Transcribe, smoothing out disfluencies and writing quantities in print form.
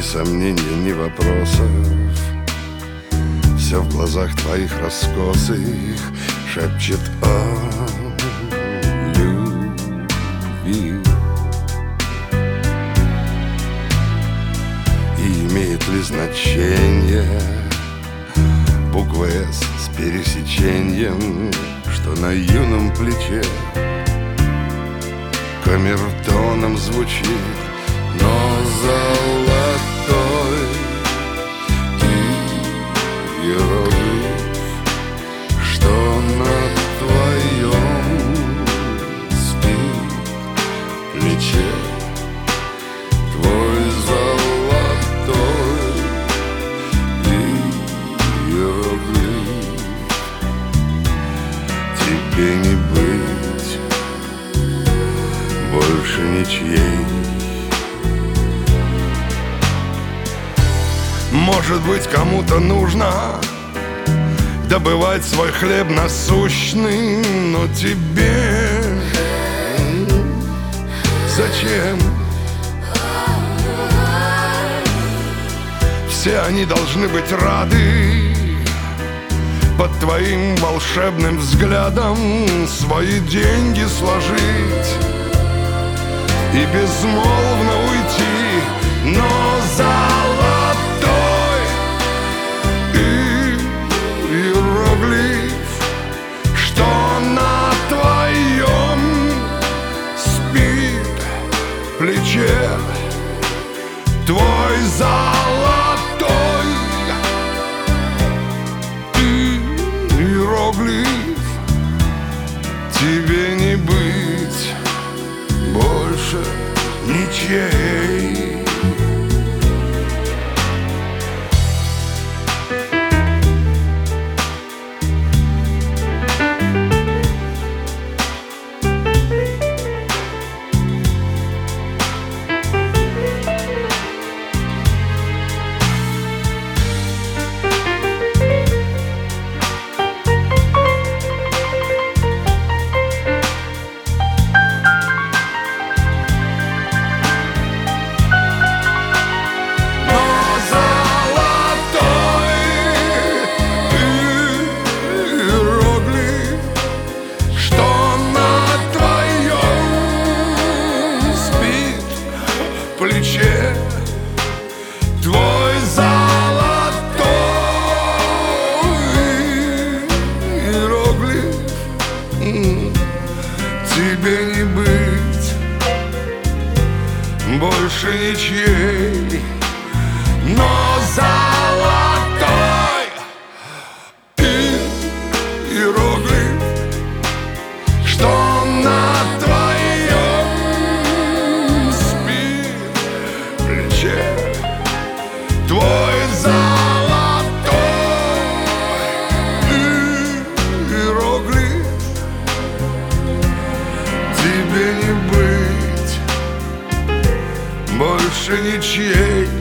сомнений, ни вопросов. Все в глазах твоих раскосых шепчет о любви. И имеет ли значение буква «С» с пересечением, что на юном плече камертоном звучит, но золотой иероглиф, что на твоем спит плече. Твой золотой иероглиф. Тебе не быть больше ничьей. Может быть, кому-то нужно добывать свой хлеб насущный, но тебе зачем? Все они должны быть рады под твоим волшебным взглядом свои деньги сложить и безмолвно уйти, но золотой иероглиф, что на твоем спит плече. Твой золотой иероглиф. Тебе не быть больше ничьей. Плече. Твой золотой иероглиф. Тебе не быть больше ничьей, но золотой иероглиф, что на твой золотой иероглиф. Тебе не быть больше ничьей.